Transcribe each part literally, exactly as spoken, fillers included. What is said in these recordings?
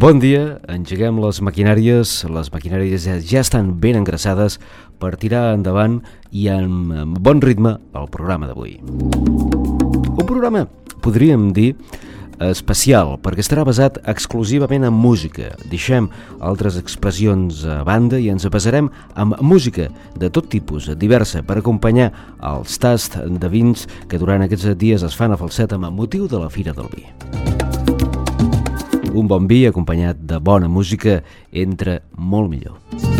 Bon dia, engeguem les maquinàries, les maquinàries ja estan ben engraçades per tirar endavant i amb bon ritme el programa d'avui. Un programa, podríem dir, especial, perquè estarà basat exclusivament en música. Deixem altres expressions a banda i ens basarem en música de tot tipus, diversa, per acompanyar els tasts de vins que durant aquests dies es fan a falset amb motiu de la Fira del Vi. Un bon vi acompanyat de bona música entra molt millor.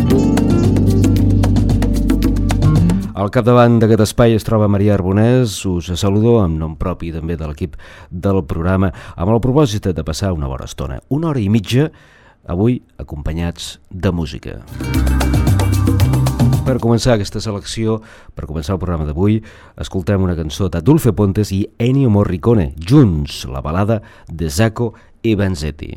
Al capdavant d'aquest espai es troba Maria Arbonès. Us saludo en nom propi també de l'equip del programa amb el propòsit de passar una bona estona, una hora i mitja, avui acompanyats de música. Per començar aquesta selecció, per començar el programa d'avui, escoltem una cançó de Dulce Pontes i Ennio Morricone, junts, la balada de Zacco e Vanzetti.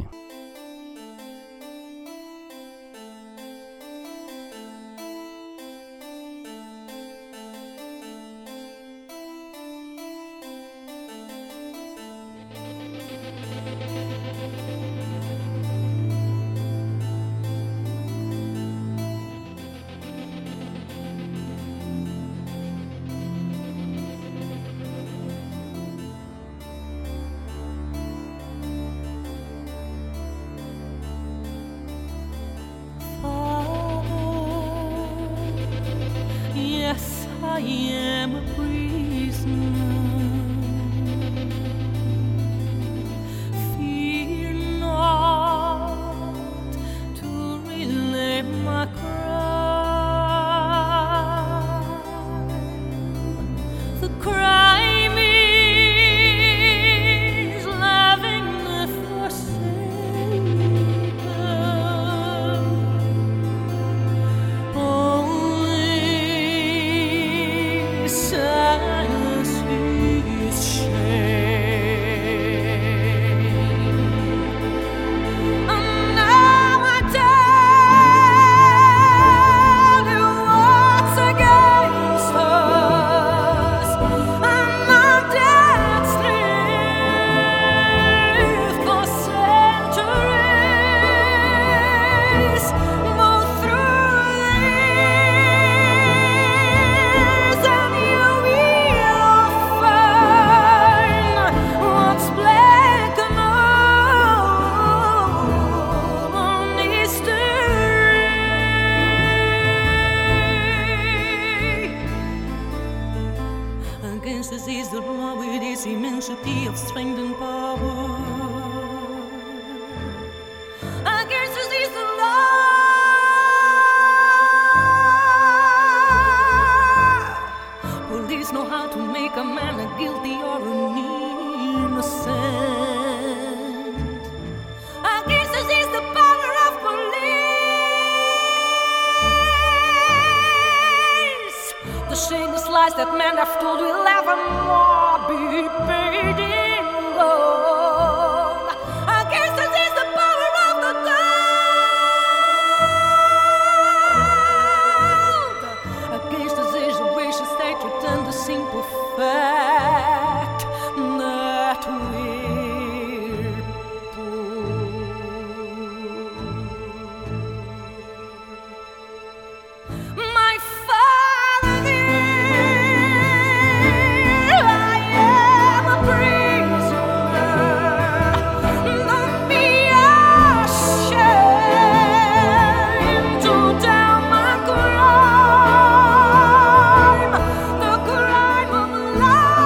That men have told will ever more be paid in gold. Against us is the power of the gold. Against us is a vicious hatred and the simple fact that we're poor. My love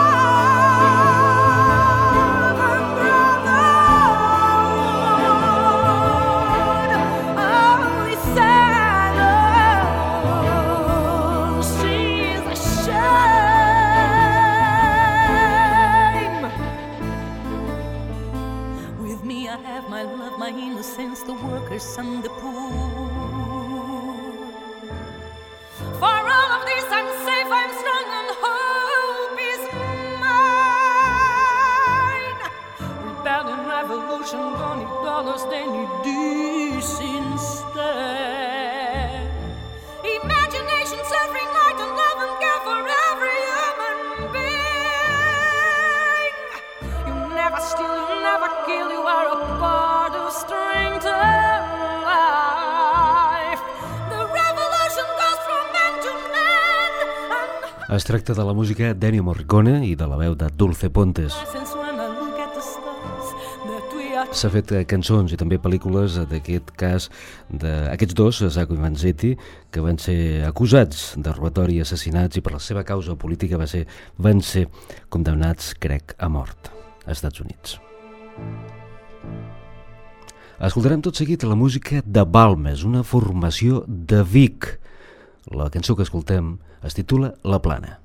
Es tracta de la música d'Ennio Morricone i de la veu de Dulce Pontes. S'ha fet cançons i també pel·lícules d'aquest cas d'aquests dos, Sacco i Vanzetti, que van ser acusats de robatori i assassinats i per la seva causa política va ser, van ser condemnats, crec, a mort als Estats Units. Escoltarem tot seguit la música de Balmes, una formació de Vic. La cançó que escoltem es titula La Plana.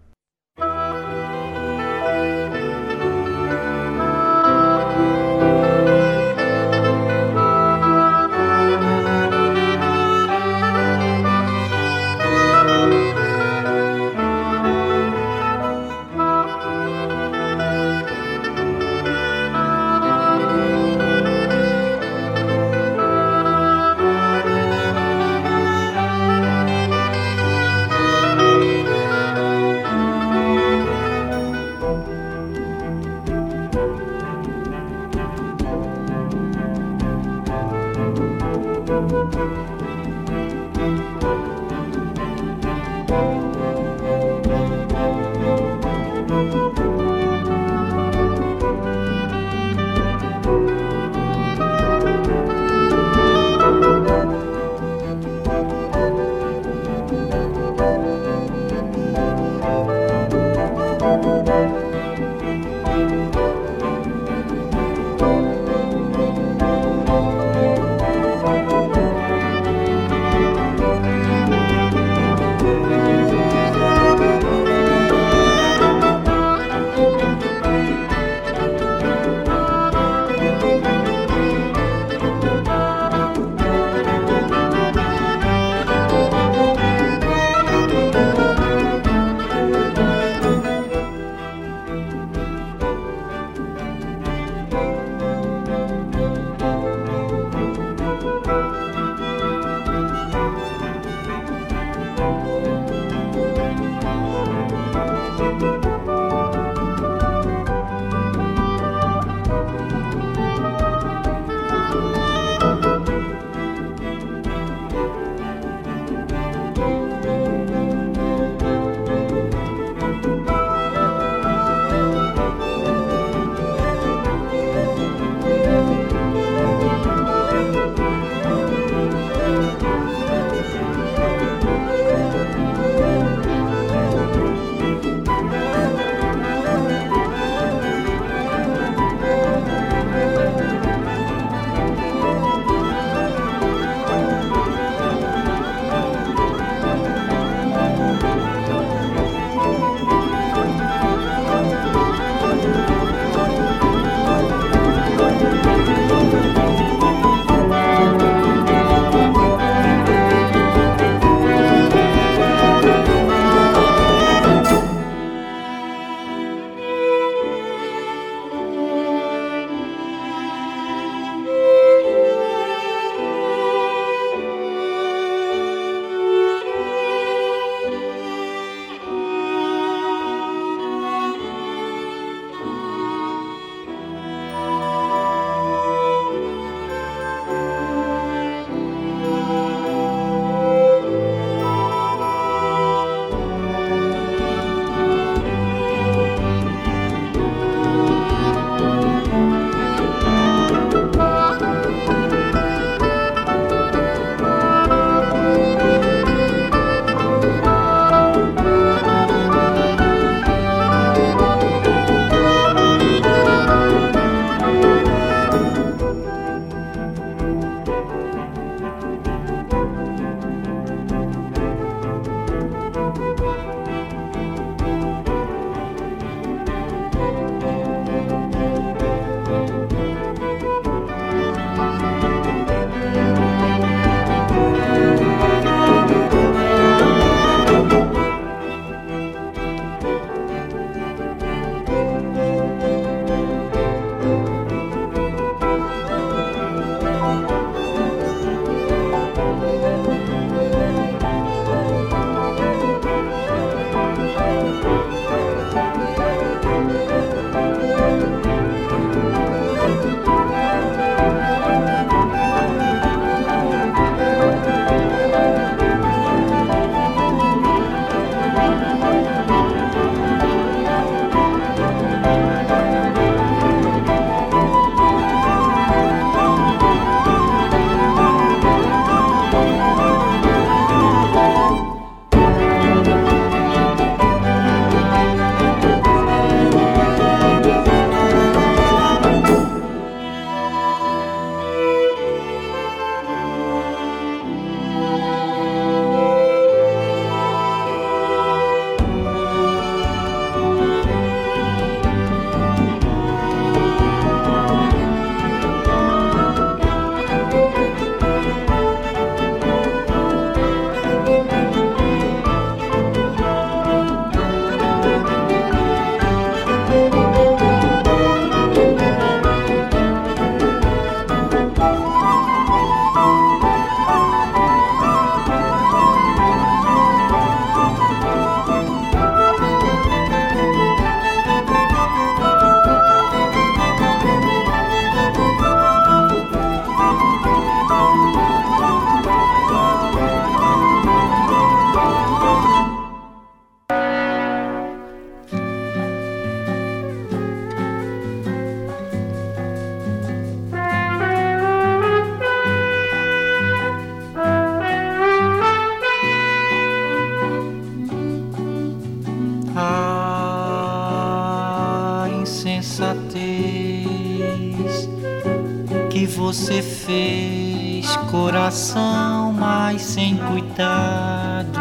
insensatez que você fez, coração, mas sem cuidado,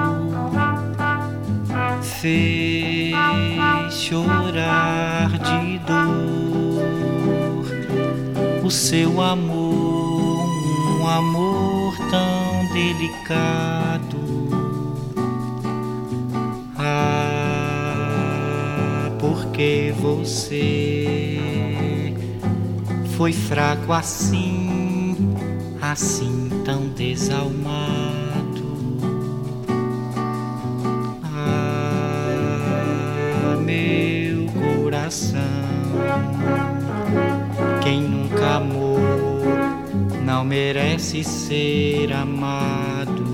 fez chorar de dor o seu amor, um amor tão delicado. Ah, porque você foi fraco assim, assim tão desalmado. Ah, meu coração, quem nunca amou não merece ser amado.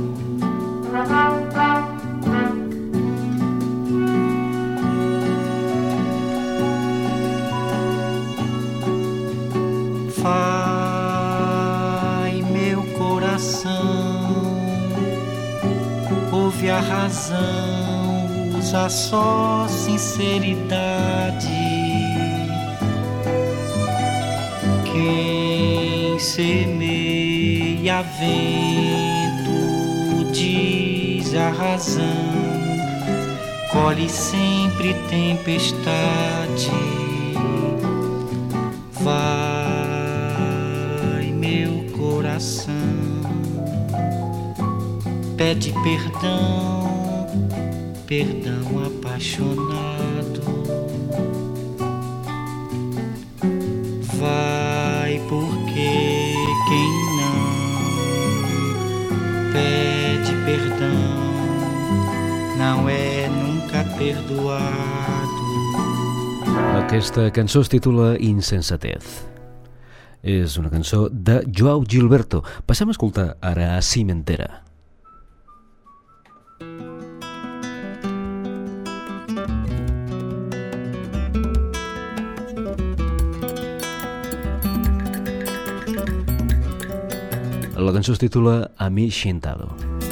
Vai, meu coração, ouve a razão, usa só sinceridade. Quem semeia vento diz a razão, colhe sempre tempestade. Vai, meu coração, pede perdão, perdão apaixonado. Vai, porque quem não pede perdão não é nunca perdoado. Aquesta cançó es titula Insensatez. És una cançó de Joao Gilberto. Passem a escoltar ara a Cimentera. La cançó es titula A mi Xintado.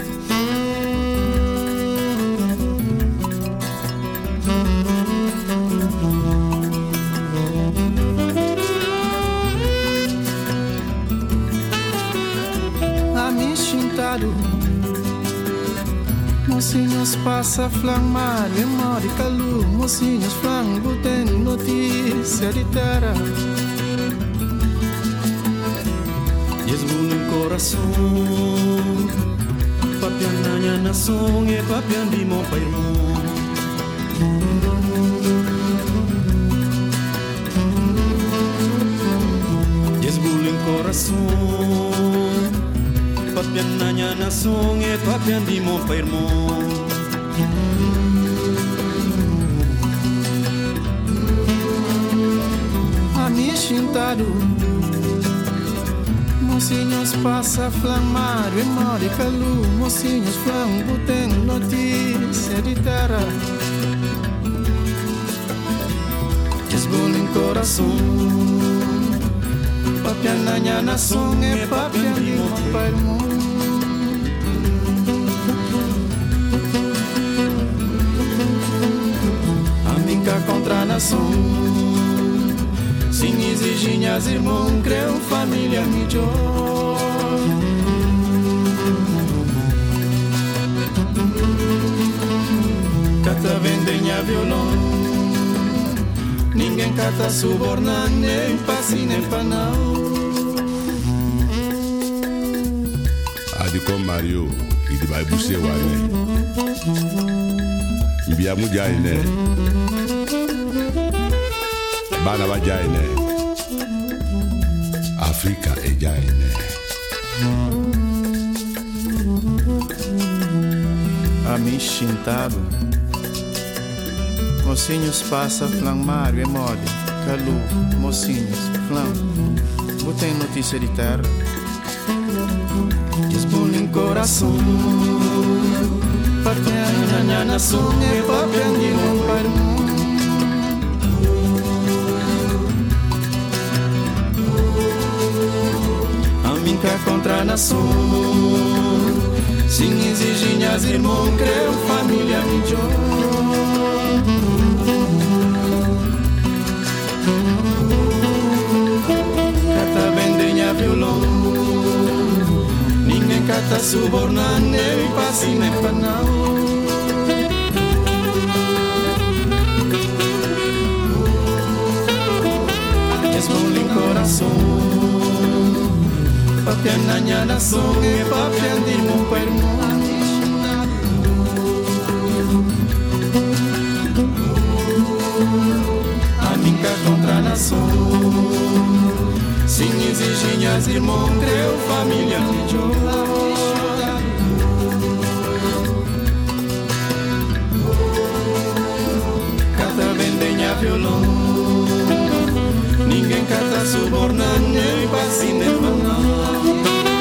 Mocinhos passa flamar, memória e calor. Mocinhos flam, botem notícia de terra. Esbulo no coração, papian nanya nação e papian de meu pai irmão. Esbulo no coração, papian nanya nação e papian de meu pai irmão. A mi xintado, mocinhos passa flamar, memória e calor. Mocinhos flam, botem notícia de terra. Esbolo em coração, papian nanya nação e papian de meu pai irmão. Contra a nação, sem exigir as irmãos, creu família melhor. Cata vendenha violão, ninguém cata subornar, nem passe nem panão. Adi com Mario e de vai buscar o né? E viamos já né? Bana va jaine, África é jaine. A mi xintado, mocinhos passa flamar e mole, calor, mocinhos flam, botem notícia de terra. Esbulo em coração, papian nanya nação e papian de meu pai irmão. Contra a nação, sem exigir as irmãos, creu família melhor. subornando e passine panau. Esmole em coração, papian nanya na song e papian di mo permo. Aninca contra nação, sem exigências, irmão, creu família de jogar. Cada vendenha violão, ninguém canta subornando nem vacina banal.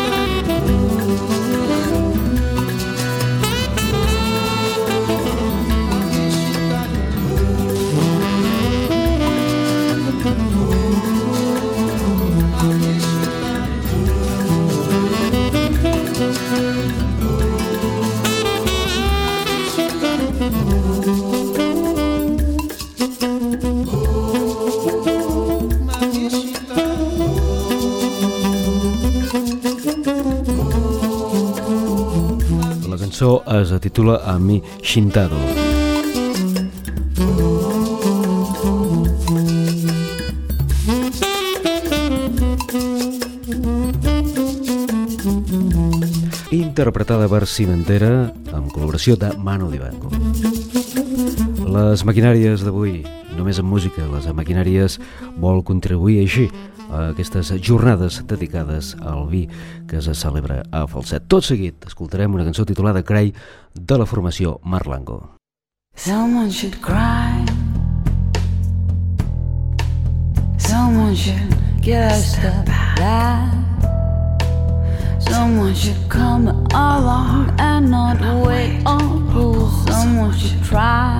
La cançó es titula Ami Shintado. Interpretada per Cimentera amb col·laboració de Manu Dibango. Les maquinàries d'avui, només amb música, les maquinàries vol contribuir així a aquestes jornades dedicades al vi que es celebra a Falset. Tot seguit escoltarem una cançó titulada Cry de la formació Marlango. Someone should cry, someone should get a step back, someone should come along and not wait on rules. Someone should try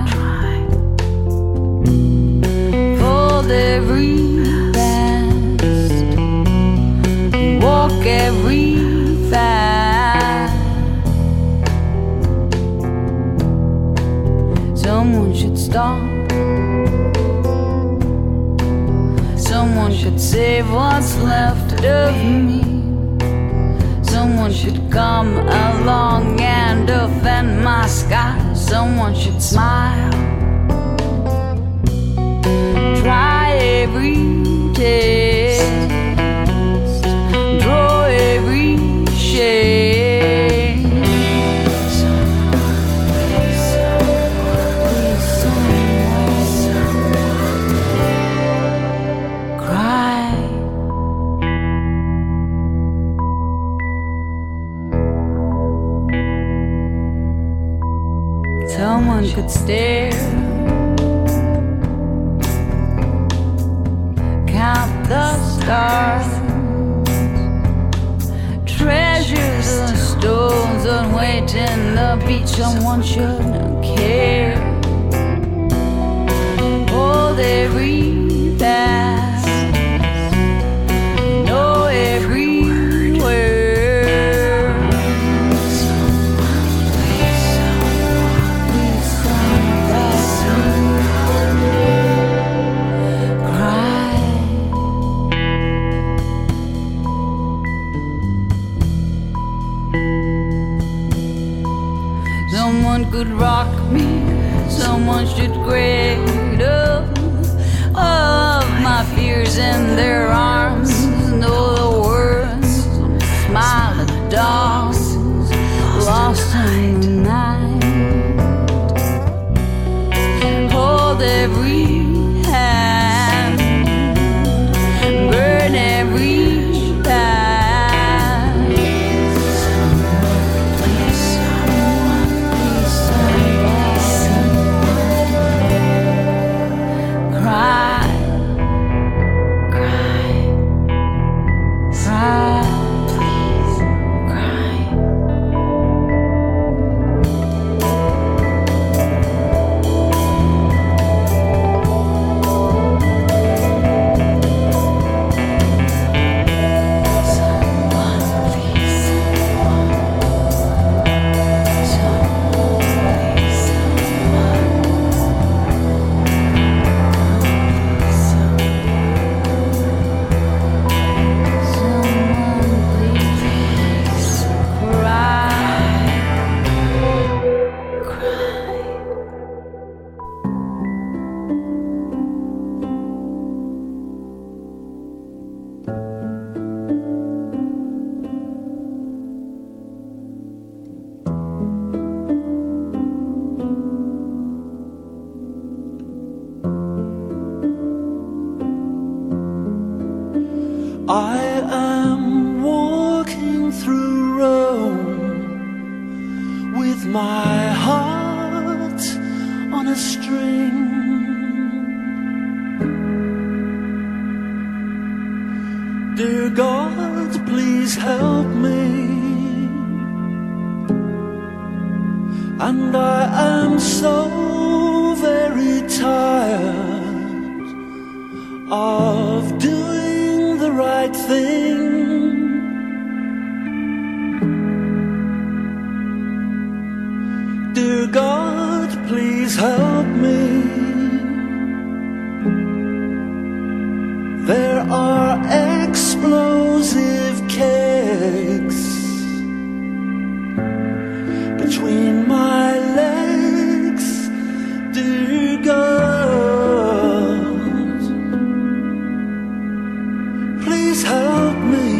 for every best, walk every fast. Someone should stop, someone should save what's left of me. Someone should come along and defend my sky. Someone should smile, try every taste, draw every shade. Cry. Someone could stare, count the stars, treasures the stones and wait in the beach. Someone shouldn't care, hold every past, know every word. Someone could rock me, I am walking through Rome with my heart on a string. Dear God, please help me. And I am so very tired of doing the right thing. Dear God, please help me. There are explosive kegs between my legs, dear God, please help me.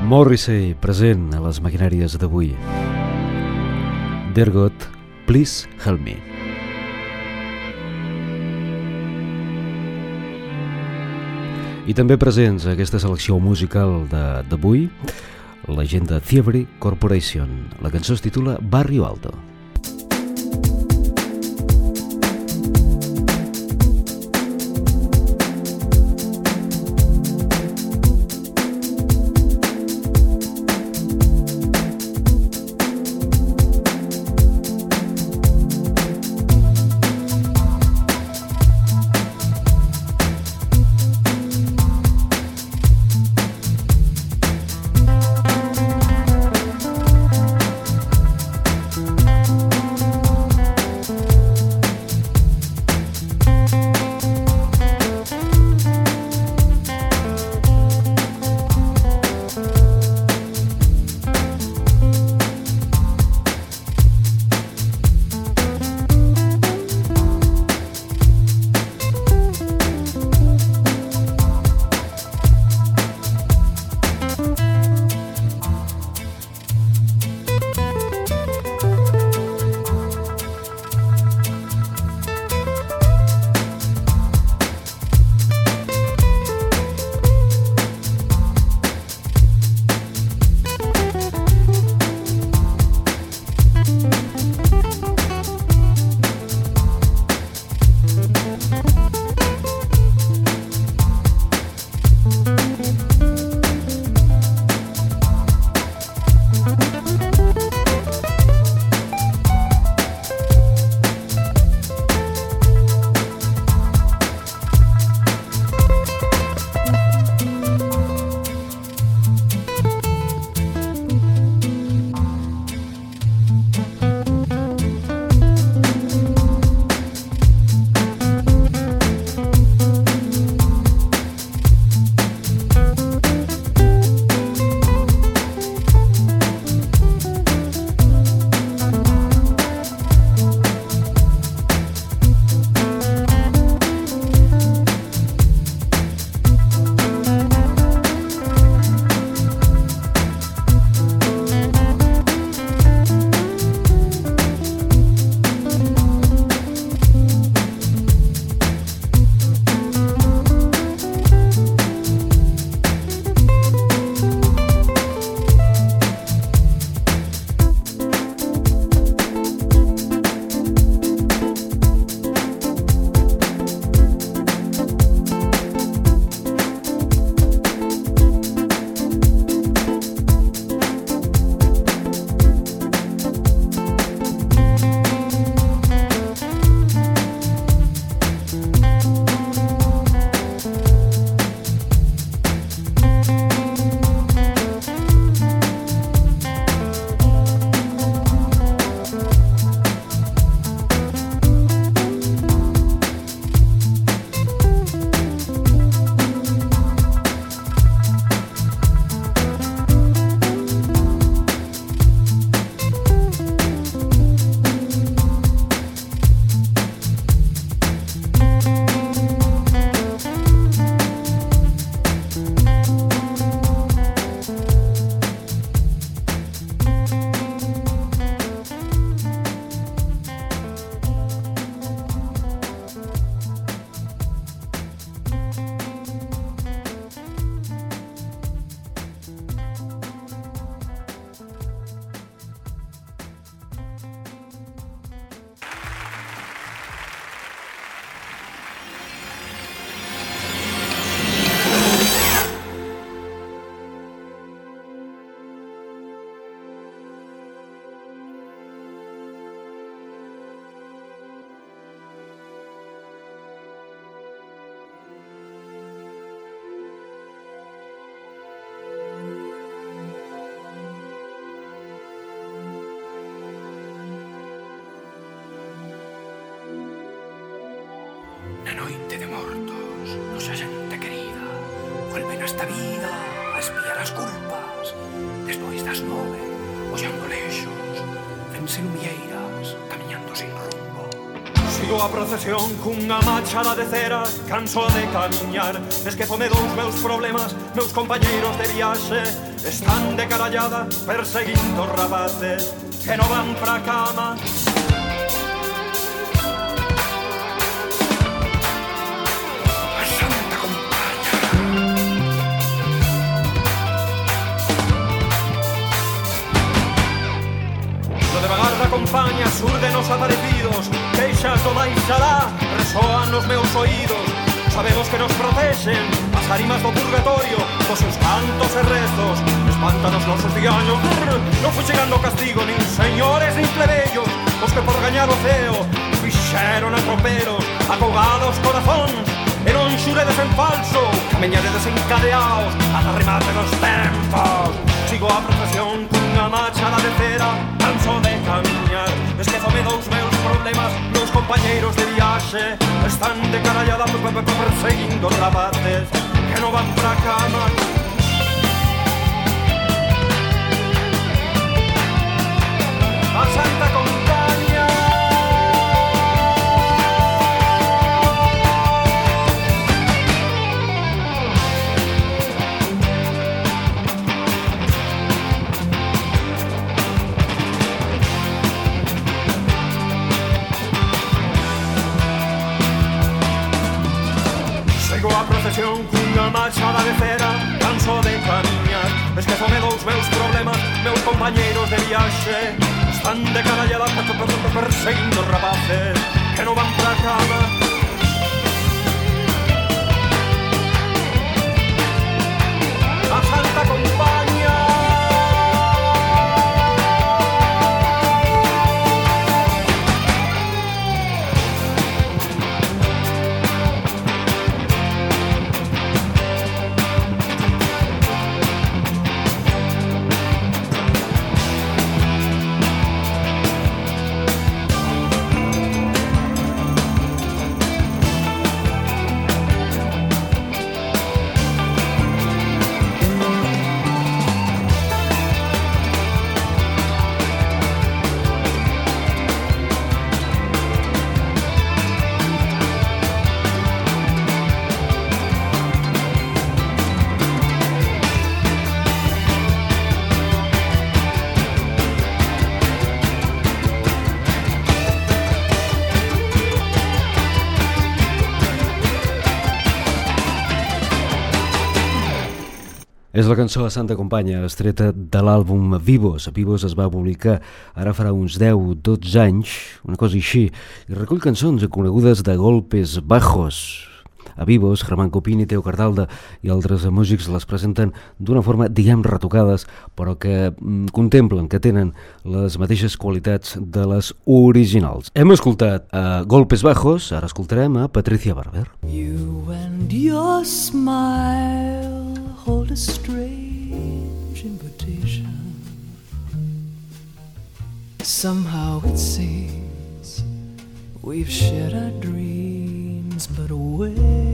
Morrissey present a les maquinàries d'avui. Dear God, please help me. I també presents a aquesta selecció musical d'avui, la gent de Thievery Corporation. La cançó es titula Barrio Alto. esta vida a espiar as culpas. Despois das nove, ollando lexos, vense lumieiras, camiñando sin rumbo. Sigo a procesión cunha machada de cera, canso de camiñar. Esquezome dous meus problemas, meus compañeiros de viaxe. están de carallada perseguindo rapaces que no van pra cama. A Santa Compaña. Lo de vagar da compaña surden os aparecidos, queixas do máis alá resoan nos meus oídos. Sabemos que nos protexen as arimas do purgatorio, cos seus cantos e rezos espantan os nosos diaños. Non foi chegando o castigo nin señores nin plebeyos, os que por gañar o ceo fixeron atroperos, acougados corazóns e non xuredes en falso, camiñaredes encadeaos ata remate dos tempos. Sigo a procesión cunha machada de cera, canso de camiñar, esquezome dous meus problemas. Meus compañeiros de viaxe están de carallada perseguindo rapaces que non van pra cama. A Santa Compaña. Sigo a procesión cunha machada de cera, canso de camiñar, esquezome dous meus problemas. Meus compañeiros de viaxe están de carallada perseguindo rapaces que non van pra cama. A Santa Compaña. És la cançó a Santa Compaña, estreta de l'àlbum Vivos. Vivos es va publicar ara farà uns deu dotze anys, una cosa així, i recull cançons conegudes de golpes bajos. A Vivos, Germán Copini, Teo Cardalda i altres músics les presenten d'una forma, diguem, retocades, però que mm, contemplen que tenen les mateixes qualitats de les originals. Hem escoltat a Golpes Bajos, ara escoltarem a Patricia Barber. You and your smile hold a strange invitation. Somehow it seems we've shared our dreams, but where?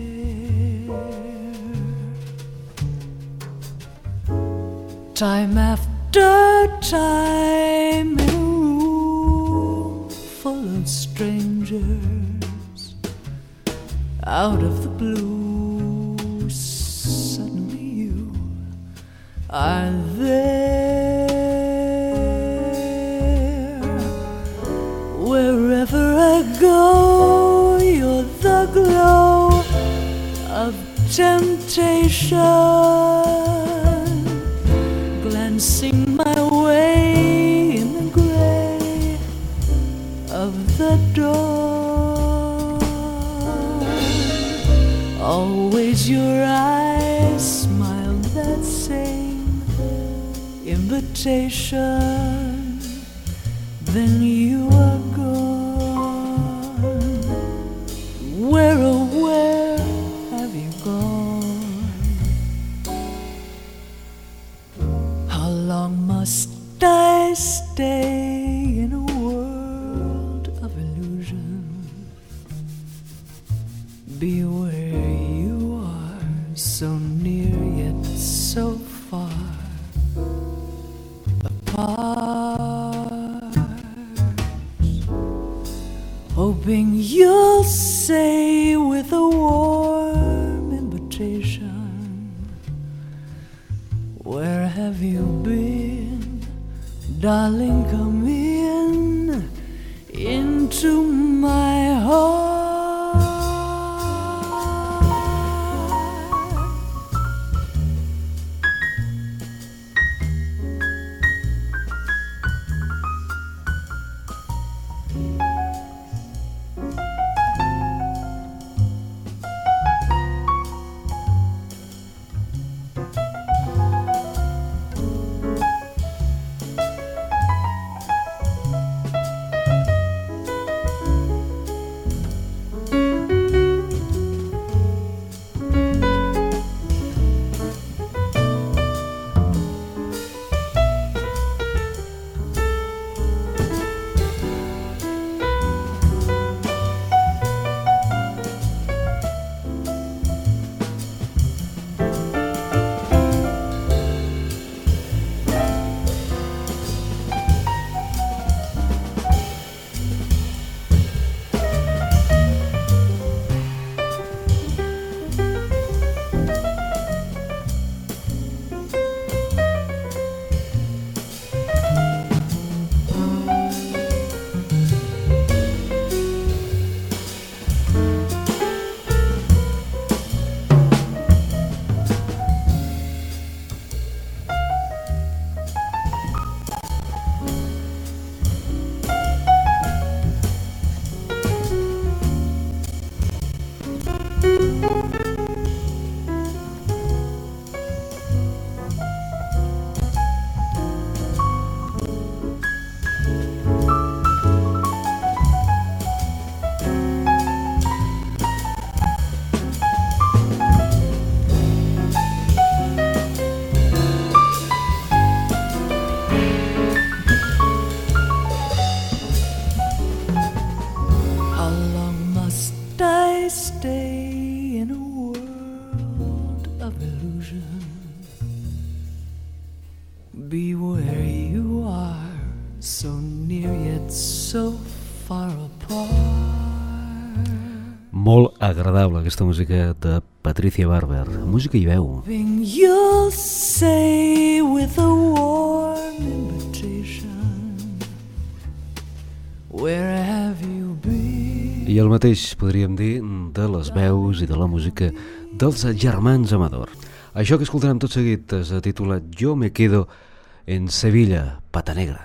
Time after time in a room full of strangers, out of the blue, suddenly you are there. Wherever I go, you're the glow of temptation, glancing my way in the gray of the dawn. Always your eyes smile that same invitation, then you are gone. Where, oh where have you gone? How long must I stay in a world of illusion? Be where you are, so near yet so far apart, hoping you'll say with a warm invitation, Where have you been, darling? Come in into my heart. Molt agradable aquesta música de Patricia Barber, música i veu. You'll say with a warm invitation, where have you been? I el mateix podríem dir de les veus i de la música dels germans Amador. Això que escoltarem tot seguit es titula Yo me quedo en Sevilla, Pata Negra.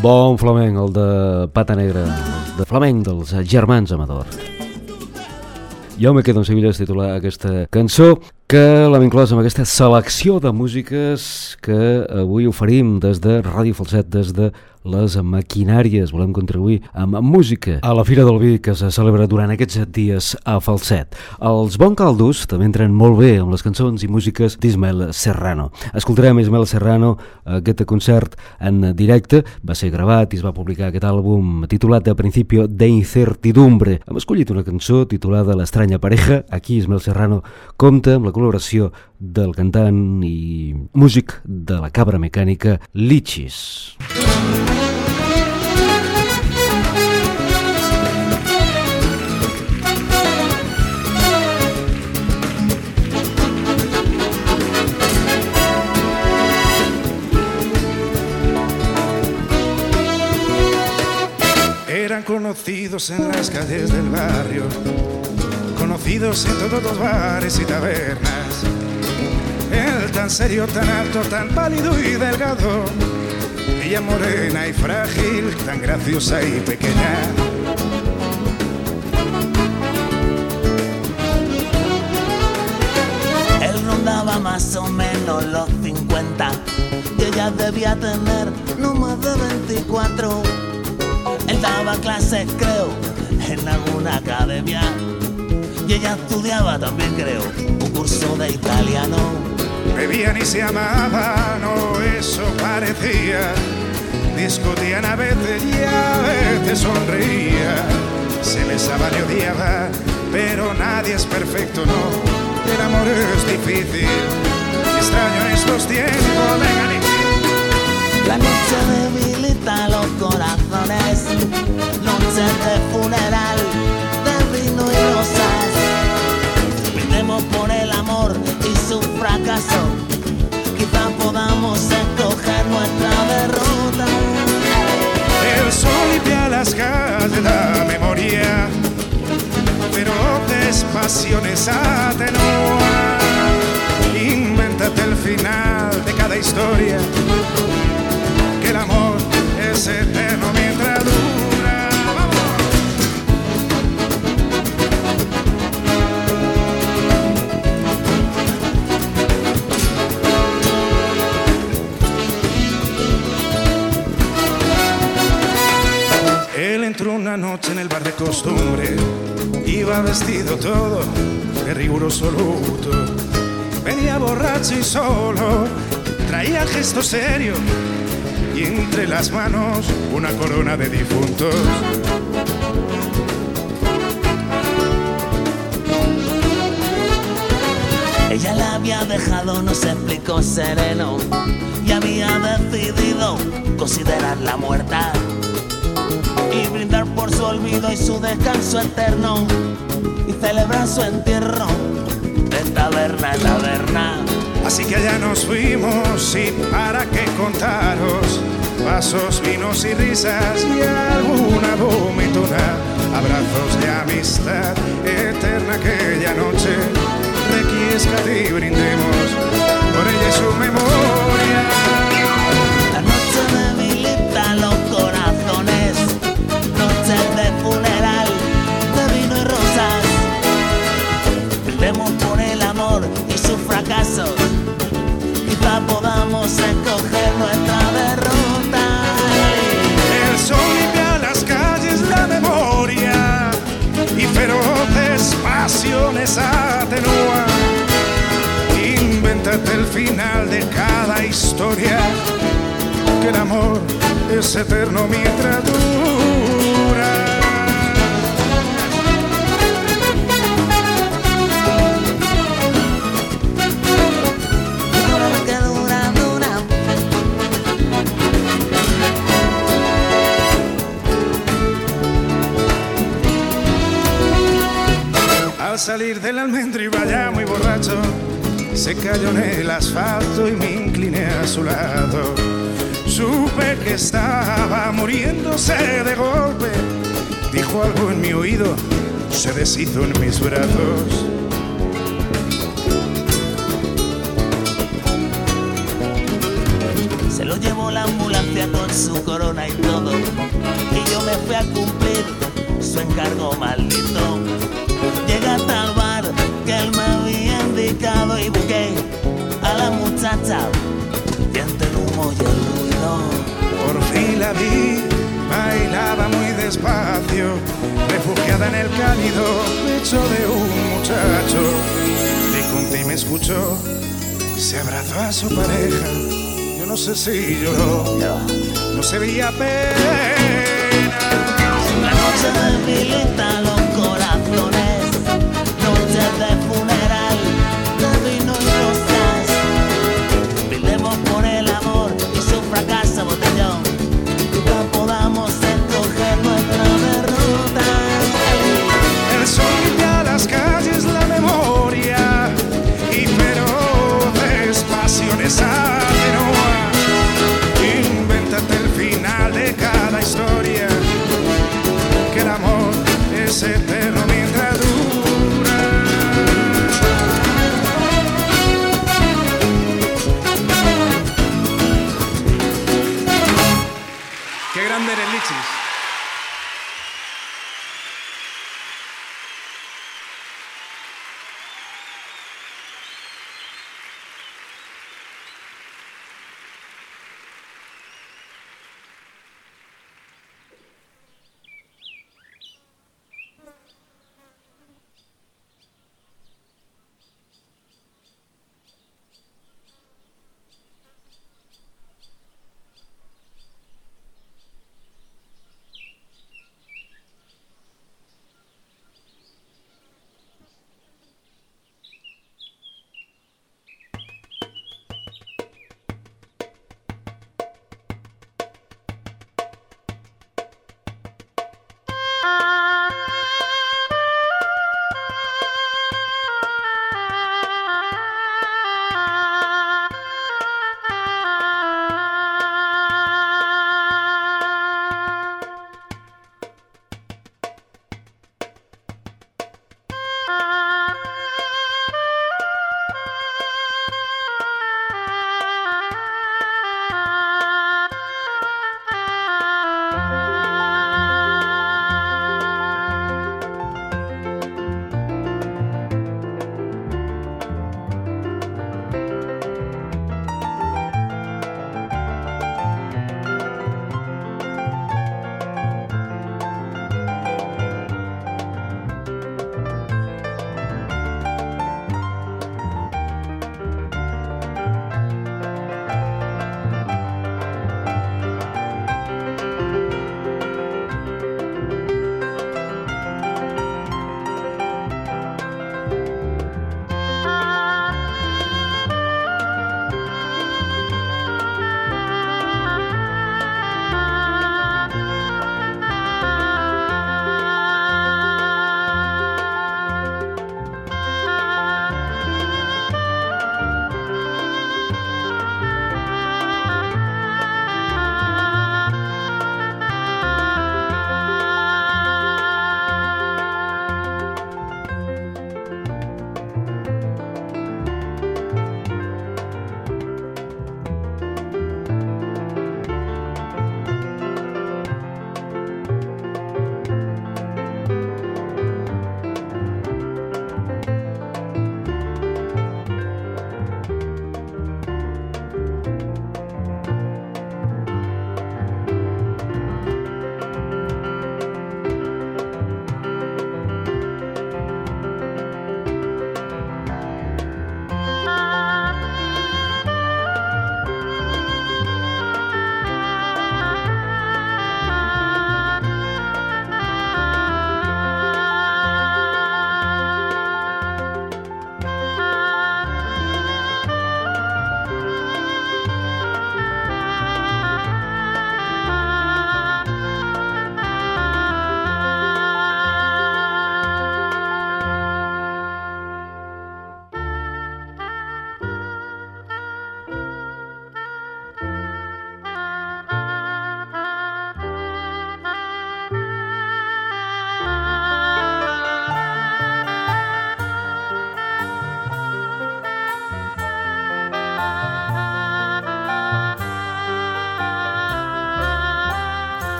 Bon flamenc, el de Pata Negra, de flamenc dels germans Amador. Jo me quedo en Sevilla, es titula aquesta cançó, que l'hem inclòs amb aquesta selecció de músiques que avui oferim des de Ràdio Falset, des de les maquinàries. Volem contribuir amb música a la Fira del Vi que se celebra durant aquests dies a Falset. Els Bon Caldos també entren molt bé amb les cançons i músiques d'Ismael Serrano. Escoltarem Ismael Serrano, aquest concert en directe, va ser gravat i es va publicar aquest àlbum titulat A Principio de Incertidumbre. Hem escollit una cançó titulada L'estranya pareja. Aquí Ismael Serrano compta amb la col·laboració del cantant i músic de la Cabra Mecànica, Lichis. Eran conocidos en las calles del barrio, conocidos en todos los bares y tabernas. Él tan serio, tan alto, tan pálido y delgado, ella morena y frágil, tan graciosa y pequeña. Él rondaba más o menos los cincuenta y ella debía tener no más de veinticuatro. Él daba clases, creo, en alguna academia y ella estudiaba también, creo, un curso de italiano. Bebían y se amaban, o eso parecía. Discutían a veces y a veces sonreía. Se besaban y odiaban, pero nadie es perfecto, no. El amor es difícil, extraño en estos tiempos. Vengan. La noche debilita los corazones, noche de funeral, de vino y rosas. Brindemos por el amor y su fracaso, quizá podamos escoger nuestra derrota. El sol limpia las calles de la memoria, feroces pasiones atenúa. Invéntate el final de cada historia, que el amor es eterno mientras dura. ¡Vamos! Él entró una noche en el bar de costumbre, iba vestido todo de riguroso luto. Venía borracho y solo, traía el gesto serio y entre las manos una corona de difuntos. Ella la había dejado, nos explicó sereno, y había decidido considerarla muerta y brindar por su olvido y su descanso eterno y celebrar su entierro de taberna en taberna. Así que allá nos fuimos y para qué contaros, vasos, vinos y risas y alguna vomitona, abrazos de amistad eterna aquella noche. Requiescat y brindemos por ella y su memoria. La noche debilita los corazones, noche de funeral, de vino y rosas. Brindemos por el amor y sus fracasos, quizá podamos escoger nuestra derrota. El sol limpia las calles, la memoria, y feroces pasiones atenúa. Invéntate el final de cada historia, que el amor es eterno mientras dura. Al salir del almendro iba ya muy borracho, se cayó en el asfalto y me incliné a su lado. Supe que estaba muriéndose de golpe, dijo algo en mi oído, se deshizo en mis brazos. Se lo llevó la ambulancia con su corona y todo, y yo me fui a cumplir su encargo maldito. Llegué hasta el bar que él me había indicado y busqué a la muchacha y entre el humo y el ruido por fin la vi, bailaba muy despacio, refugiada en el cálido pecho de un muchacho. Le conté y me escuchó, se abrazó a su pareja. Yo no sé si lloró, no se veía pena. La noche debilita los corazones, noche de funeral, de vino y rosas. Brindemos por el amor y su fracaso botellón, nunca podamos escoger nuestra derrota. El sol limpia las calles, la memoria y feroces pasiones atenúa. Invéntate el final de cada historia, que el amor es eterno mientras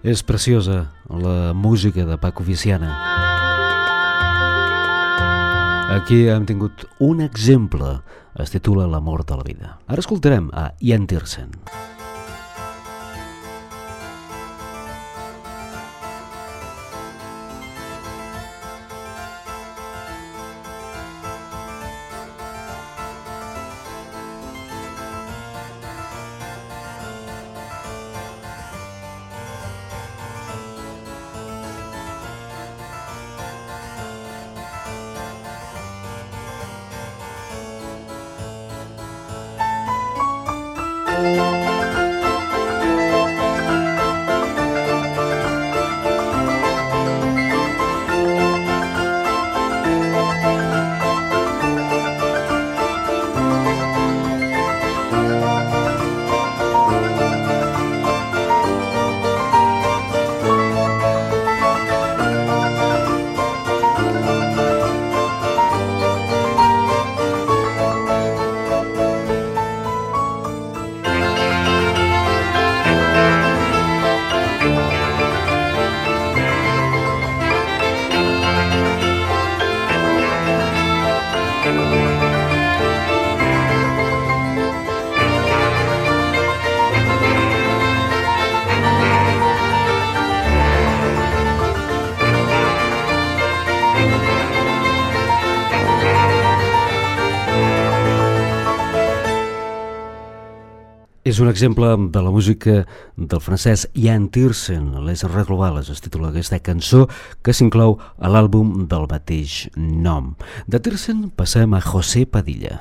És preciosa la música de Paco Viciana. Aquí hem tingut un exemple, es titula L'amor de la vida. Ara escoltarem a Ian Tiersen. És un exemple de la música del francès Ian Tiersen, Les Reglobales, es titula aquesta cançó que s'inclou a l'àlbum del mateix nom. De Tiersen passem a José Padilla.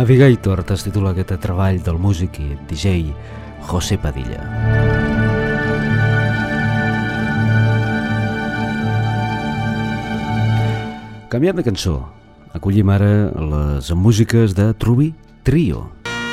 Navigator es titula aquest treball del músic i D J José Padilla. Canviant de cançó, acollim ara les músiques de Truby Trio.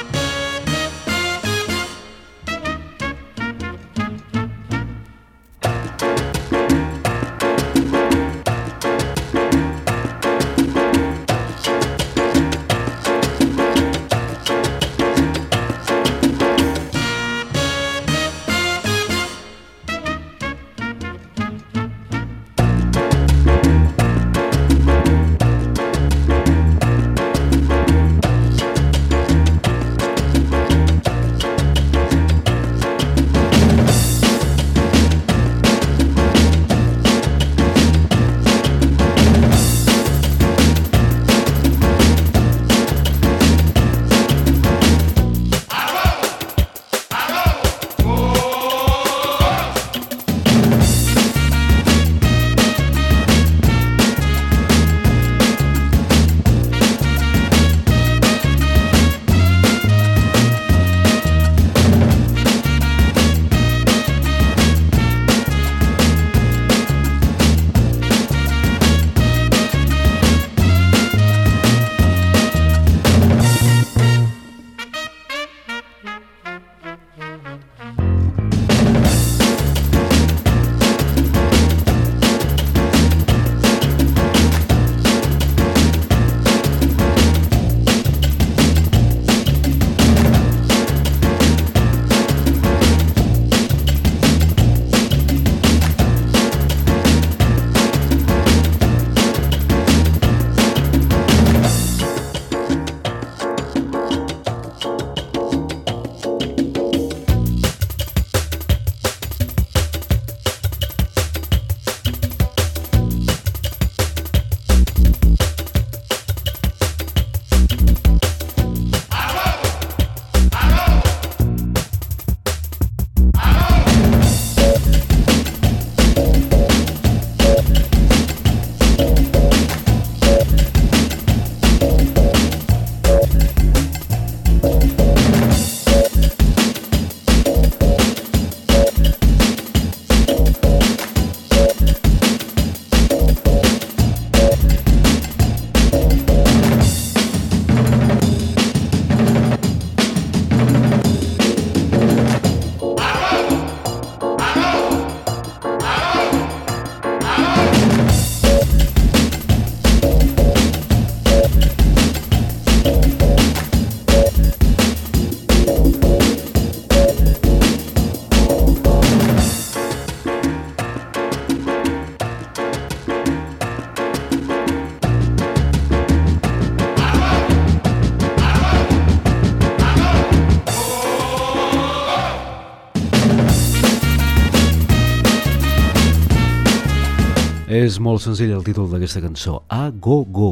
És molt senzill el títol d'aquesta cançó, A Go Go.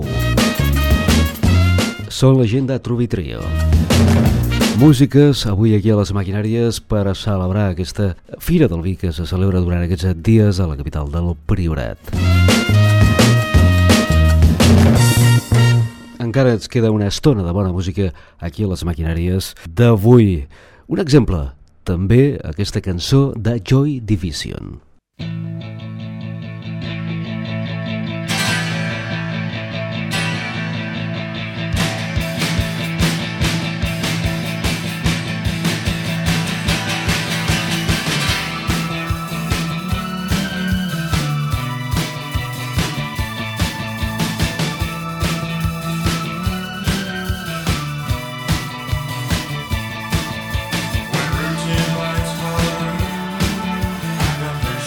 Són la gent de Truby Trio. Músiques avui aquí a les Maquinàries per a celebrar aquesta Fira del Vi que se celebra durant aquests dies a la capital del Priorat. Encara ens queda una estona de bona música aquí a les Maquinàries d'avui. Un exemple, també aquesta cançó de Joy Division. Routine lights hard, I got the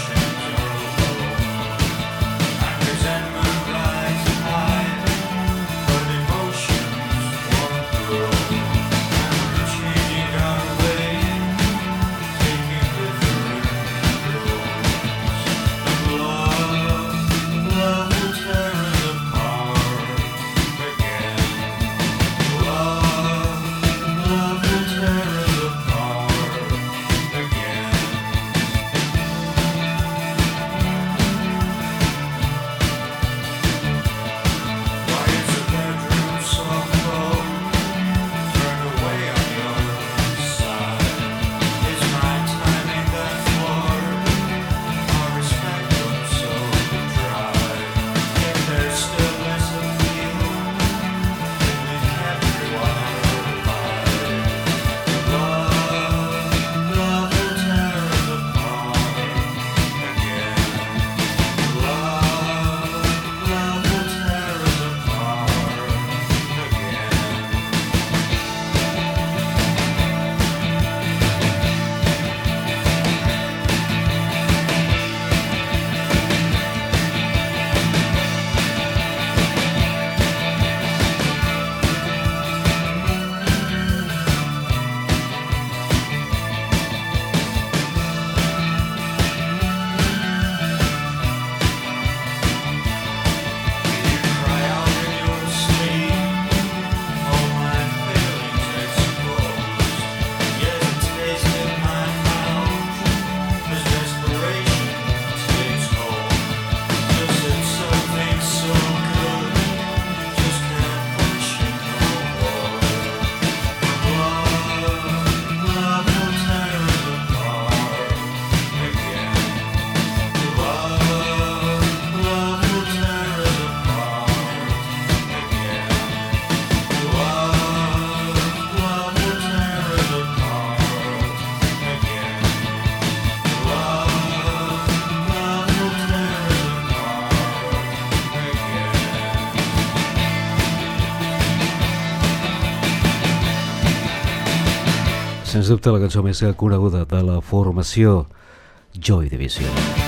Sens dubte la cançó més coneguda de la formació Joy Division.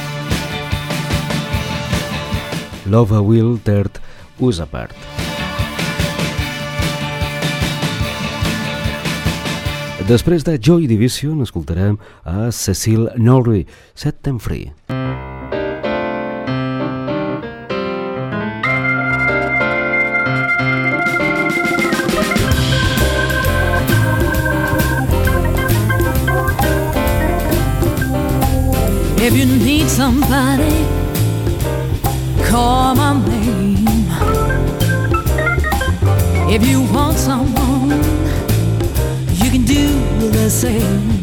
Love Will Tear Us Apart. Després de Joy Division escoltarem a Cecil Norrie, Set Them Free. If you need somebody, call my name. If you want someone, you can do the same.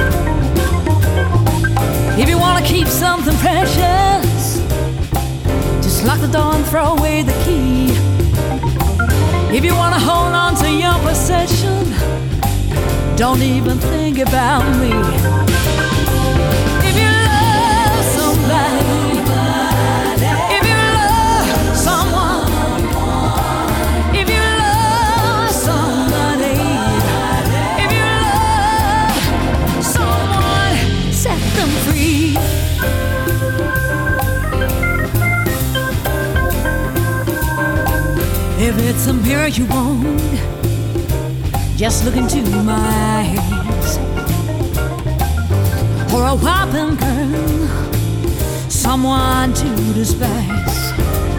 If you want to keep something precious, just lock the door and throw away the key. If you want to hold on to your possession, don't even think about me. If you love somebody, if you love someone, if you love somebody, if you love someone, set them free. If it's a mirror you want, just look into my eyes. Or a whopping girl, someone to despise.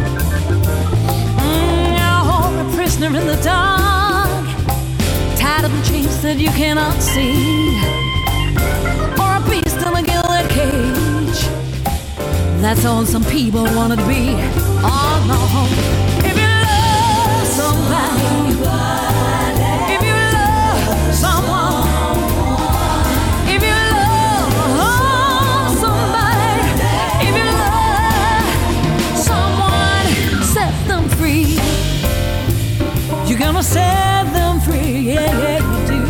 Mm, I hold a prisoner in the dark, tied up in chains that you cannot see. Or a beast in a gilded cage, that's all some people want to be. Oh no. If you love somebody, if you love someone, if you love somebody, if you love someone, set them free. You're gonna set them free, yeah, yeah, you do.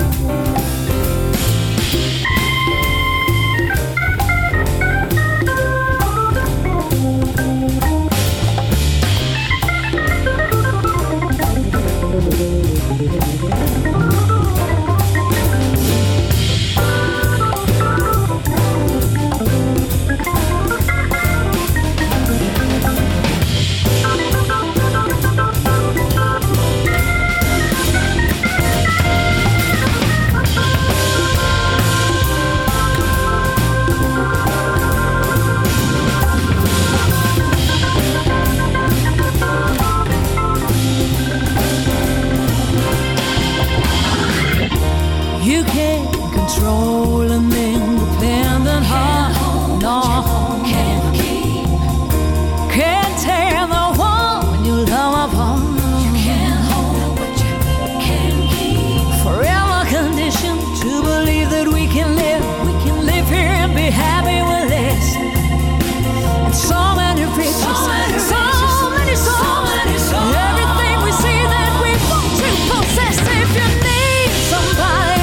You can't control an independent heart. No, can't keep, can't tear the one you love apart. You can't hold what you can't keep. Forever conditioned to believe that we can live, we can live here and be happy with this. And so many riches, so many, so many souls, so many souls. Everything we see that we want to possess. If you need somebody,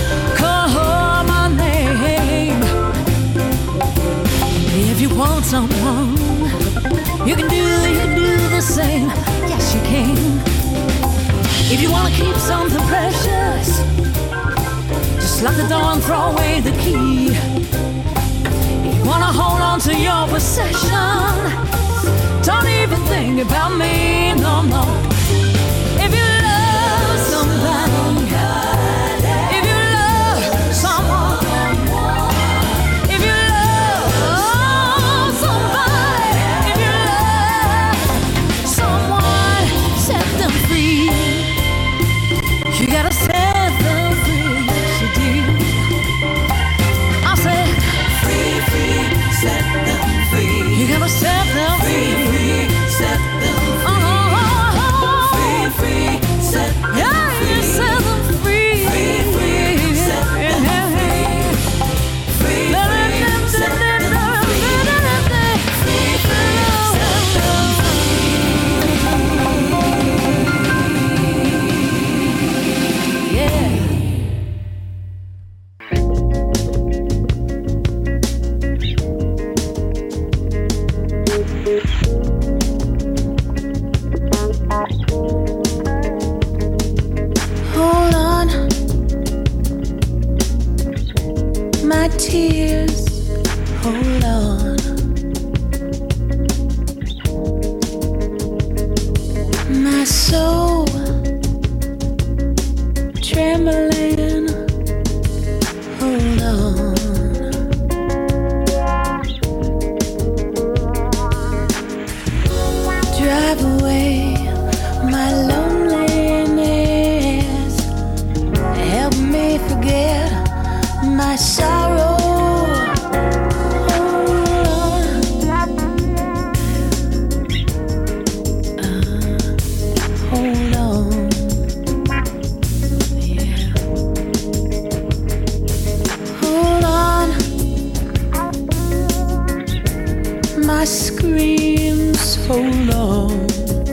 if you want someone, you can do, you can do the same. Yes, you can. If you want to keep something precious, just lock the door and throw away the key. If you want to hold on to your possession, don't even think about me, no, no. If you love somebody, if you love someone, if you love somebody, if you love someone, set them free. You gotta set them free, yes you do. I said, free, free, set them free. You screams, hold on.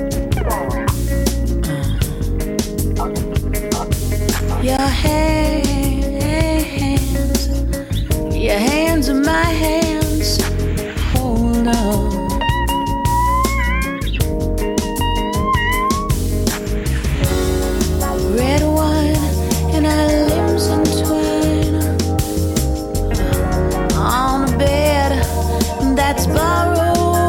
Your hands, your hands are my hands, hold on. Red wine and our limbs entwine on a bed that's borrowed.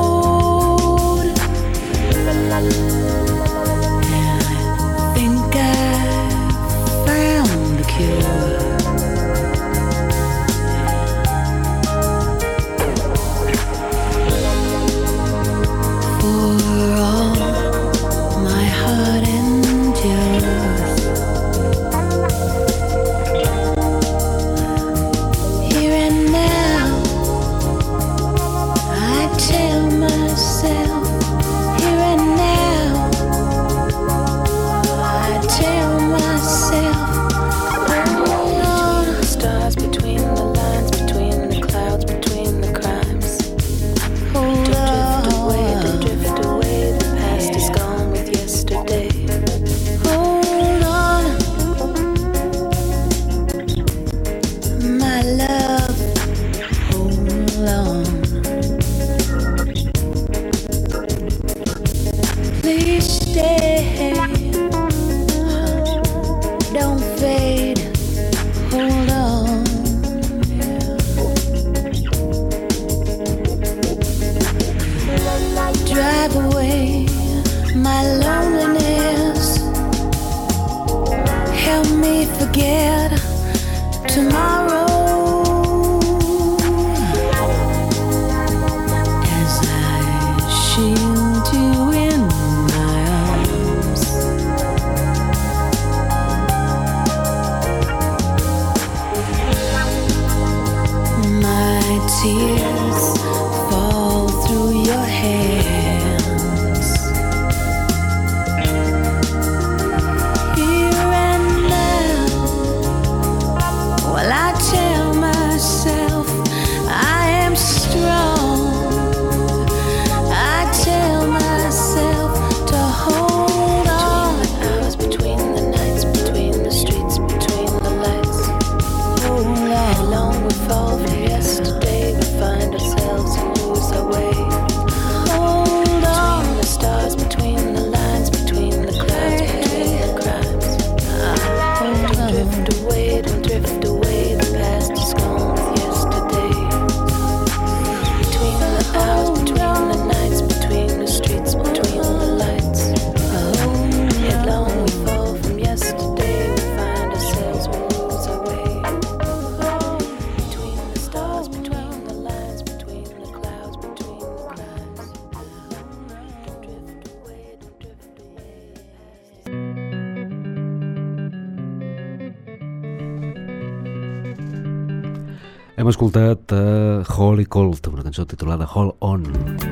Hem escoltat uh, Holly Colt, una cançó titulada Hold On.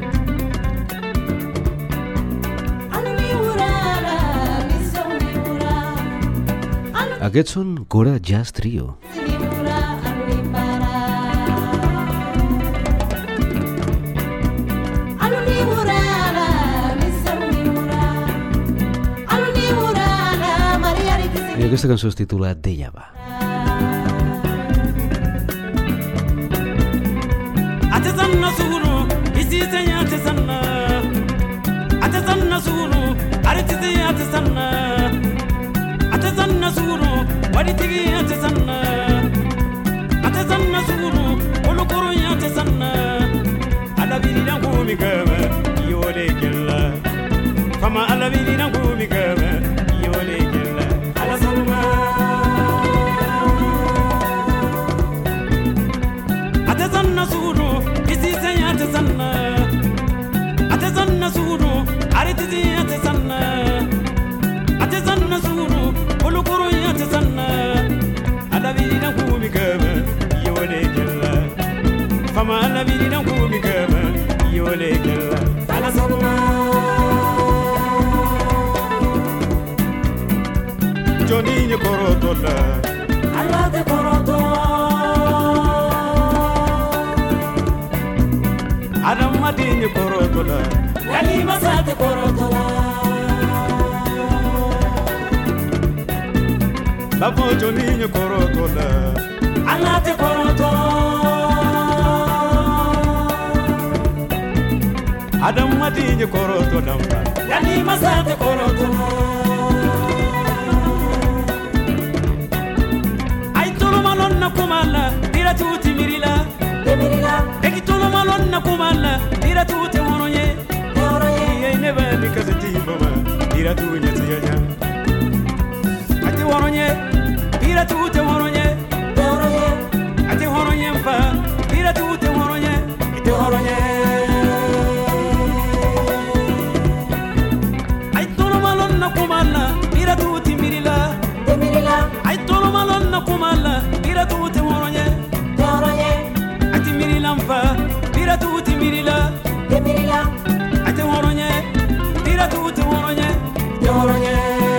Aquests són Cora Jazz Trio. I aquesta cançó es titula Deia va. Atazanna suru, isi senya atazanna. Atazanna suru, aritisi atazanna. Atazanna suru, waritigi atazanna. Atazanna suru, olukuru atazanna. Alabiri na ngumi kama yole kella. Fama alabiri na ngumi kama yole kella. Alasalma. Atazanna suru. Atazanna, atazanna suru, aritisi atazanna, atazanna suru, olukuru atazanna, alabiri na ngumi kama yole kella, fama alabiri na ngumi kama yole kella, alasalma. Joni ni korotola, Allah te korotola. Adam Madin niño corotola. Galima sate corotola. Babojo niño corotola. Alate corotola. Adam madiño corotola. Galima sate corotola. Ay tolo malonna kumala, dira tuti mirila. De mirila. Eki tolo malonna kumala, dira tuti horoye. Horoye. Ay neba mi kasati baba, dira tu nyati yanya. Ati horoye, dira tuti horoye. Horoye. Ati horoye mfa, dira tuti horoye. Iti horoye. Ay tolo malonna kumala, dira tuti mirila. De mirila. Ay tolo malonna kumala, dira tuti horoye. Horoye. Ati mirila mfa, dira tuti mirila. De mirila. Ati horoye, dira tuti horoye. De horoye.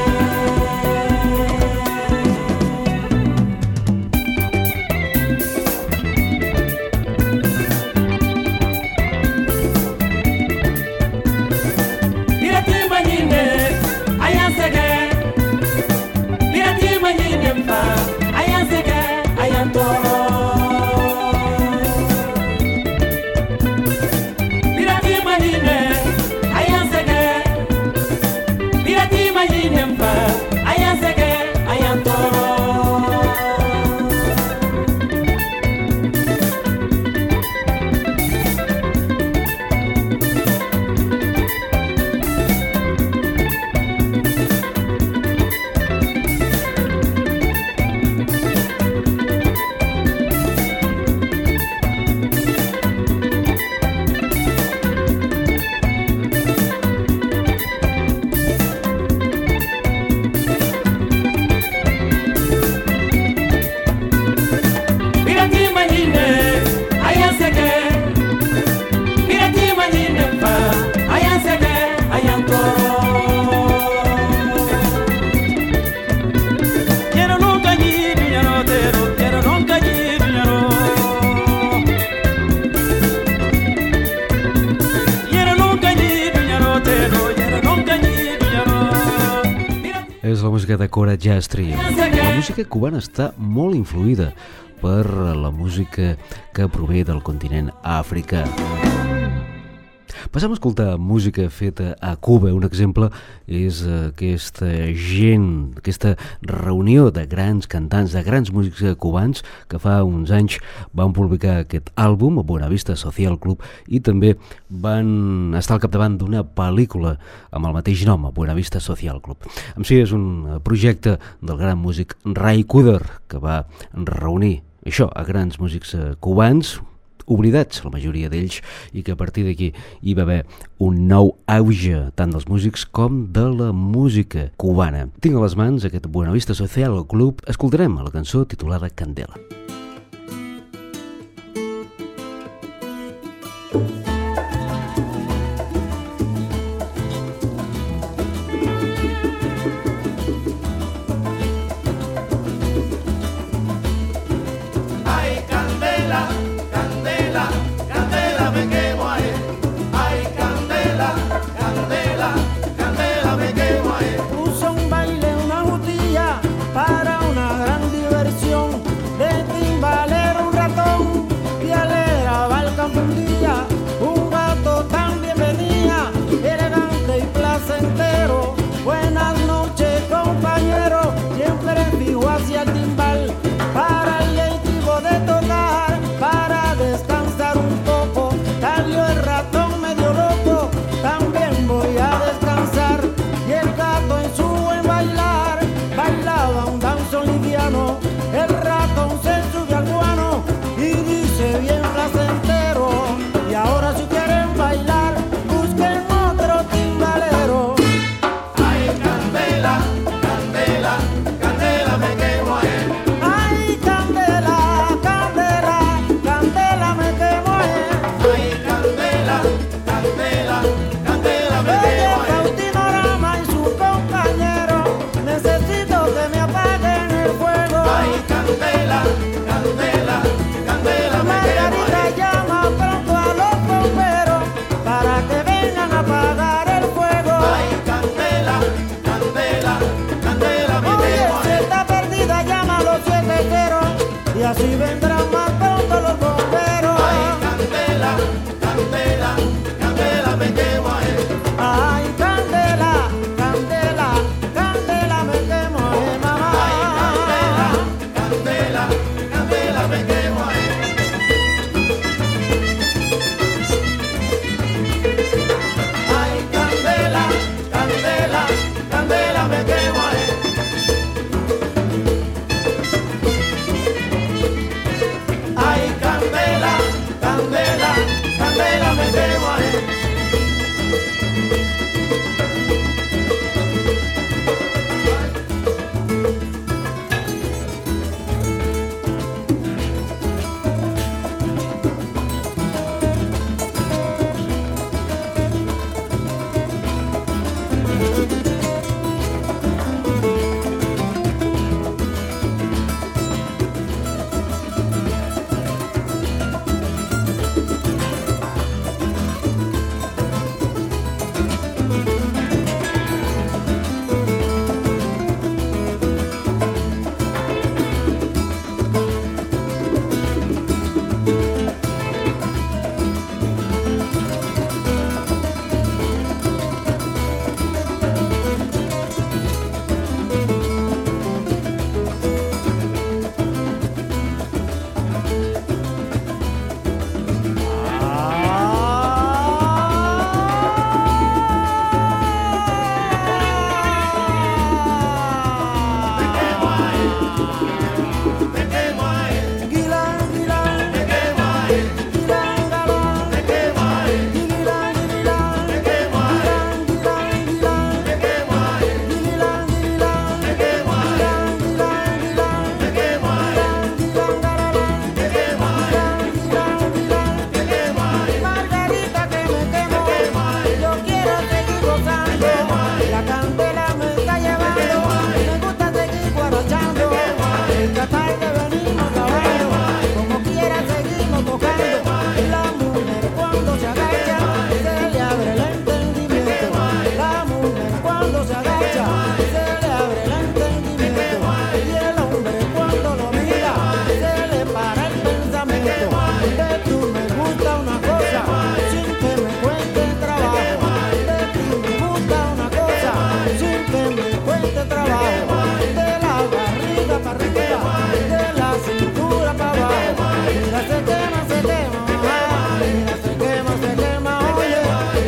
És la música de Cora Jazz Trio. La música cubana està molt influïda per la música que prové del continent africà. Passem a escoltar música feta a Cuba. Un exemple és aquesta gent, aquesta reunió de grans cantants, de grans músics cubans que fa uns anys van publicar aquest àlbum, Buenavista Social Club, i també van estar al capdavant d'una pel·lícula amb el mateix nom, Buenavista Social Club. En si és un projecte del gran músic Ray Cooder, que va reunir això a grans músics cubans, oblidats, la majoria d'ells, i que a partir d'aquí hi va haver un nou auge tant dels músics com de la música cubana. Tinc a les mans aquest Buenavista Social Club. Escoltarem la cançó titulada Candela.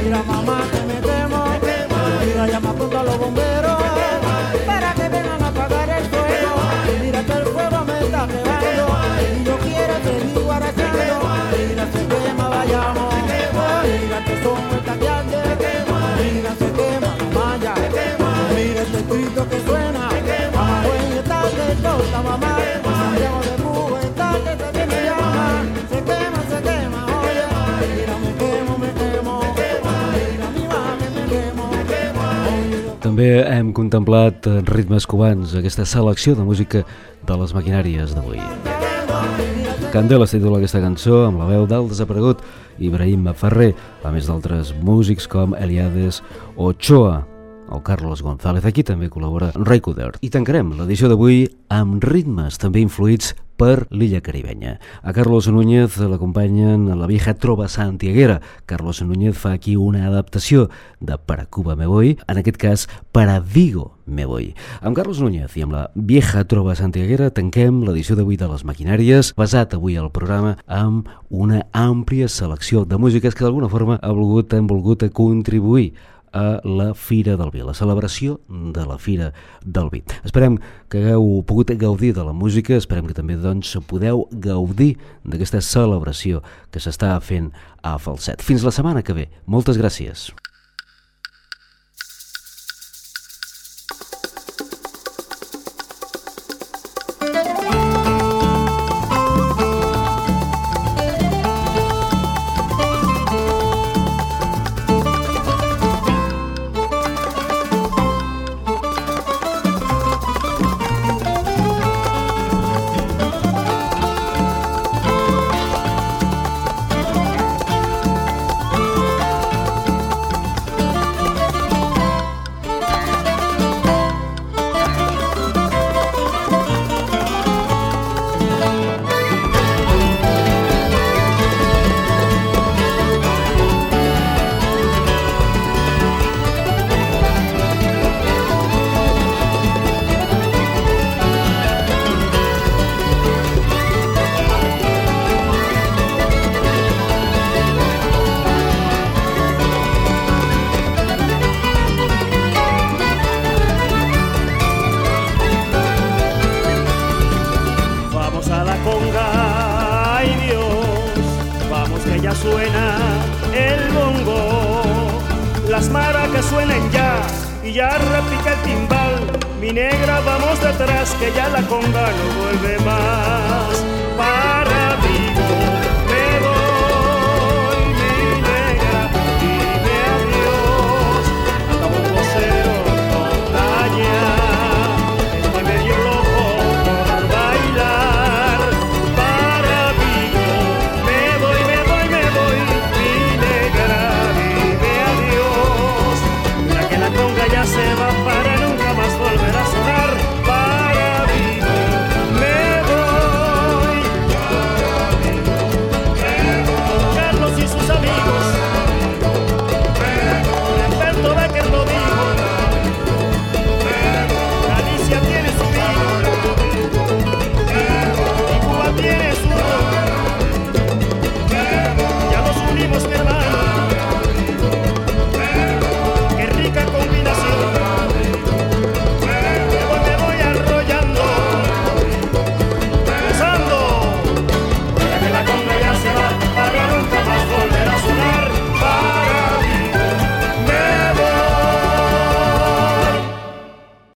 Mira mamá que me quemo, mira llama pronto a los bomberos para que vengan a apagar el fuego. Mira que el fuego me está quemando y yo quiero seguir guarachando. Mira se quema, vayamos, mira que son estas grandes, mira se quema la malla, mira este grito que suena, mamá güey está que toca mamá, Santiago de Cuba está que se viene llama, se quema, se quema, oye, mira me quemo, me quemo, mira mi mamá que me quemo, oye. També hem contemplat ritmes cubans, aquesta selecció de música de les maquinàries d'avui. Candela es titula aquesta cançó amb la veu del desaparegut Ibrahim Ferrer, a més d'altres músics com Eliades Ochoa o Carlos González. Aquí també col·labora Ray Cooder. I tancarem l'edició d'avui amb ritmes també influïts per l'illa caribenya. A Carlos Núñez l'acompanyen la vieja trova santiaguera. Carlos Núñez fa aquí una adaptació de Para Cuba me voy, en aquest cas Para Vigo me voy. Amb Carlos Núñez i amb la vieja trova santiaguera tanquem l'edició d'avui de les maquinàries, basat avui al programa amb una àmplia selecció de músiques que d'alguna forma ha volgut, han volgut contribuir a la Fira del Vi, la celebració de la Fira del Vi. Esperem que hagueu pogut gaudir de la música, esperem que també doncs, podeu gaudir d'aquesta celebració que s'està fent a Falset. Fins la setmana que ve. Moltes gràcies. Suena el bongo, las maracas suenan ya y ya repica el timbal. Mi negra, vamos detrás que ya la conga no vuelve más. Para